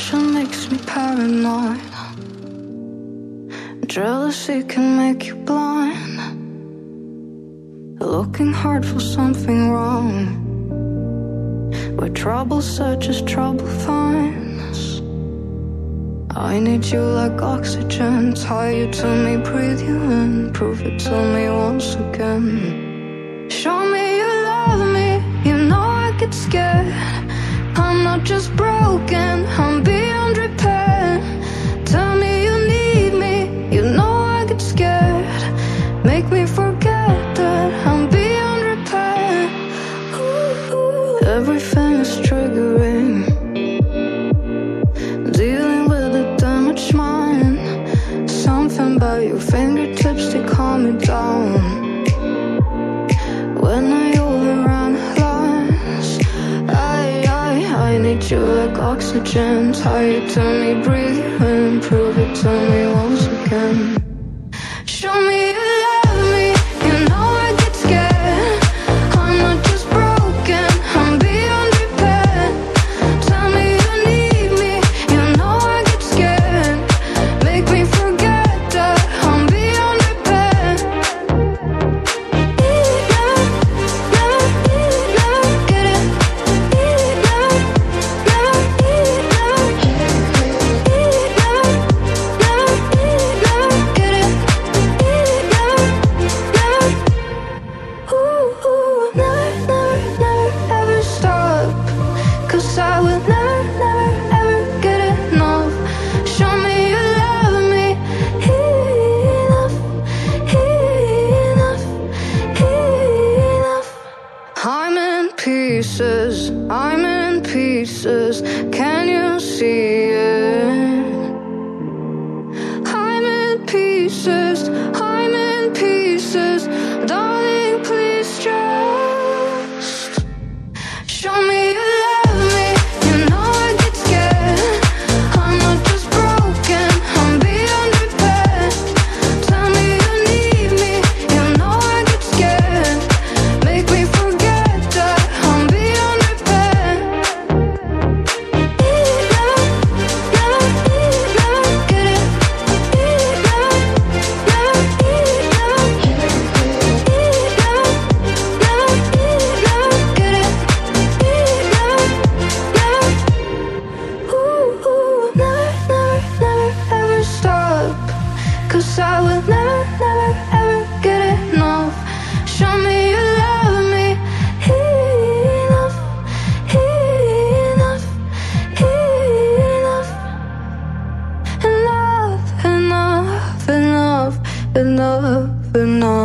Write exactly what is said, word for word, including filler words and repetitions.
Passion makes me paranoid. Jealousy can make you blind. Looking hard for something wrong, where trouble searches, trouble finds. I need you like oxygen. Tie you to me, breathe you in. Prove it to me once again. Show me you love me. You know I get scared. I'm not just broken, I'm beyond repair. Tell me you need me. You know I get scared. Make me forget that I'm beyond repair. Ooh, everything is triggering. Dealing with a damaged mind. Something about your fingertips, they calm me down. When I overanalyze, I, I, I need you like oxygen. Tie you to me, breathe you in. Prove it to me once again. Show me you love me. You know I get scared. I'm not just broken, I'm beyond repair. Tell me you need me. You know I get scared. Make me forget that I'm beyond repair. Never, never, never get it. Never, never, never, never, never get it. Ooh, ooh, never, never, never ever stop. Cause I will never, never ever get enough. Show me you love me. Enough, enough, enough. I'm in pieces, I'm in pieces. Can you see it? I'm in pieces, I'm in pieces. Darling, please just show me you love me. You know I get scared. I'm not just broken, I'm beyond repair. Tell me you need me. You know I get scared. Make me forget that I'm beyond repair. Never, never, never get it. Never, never, never, never, never get it. Never, never. Ooh, ooh, never, never, never ever stop. Cause I will never, never ever get enough. Show me you love me. Enough, enough, enough. Enough, enough, enough, enough, enough.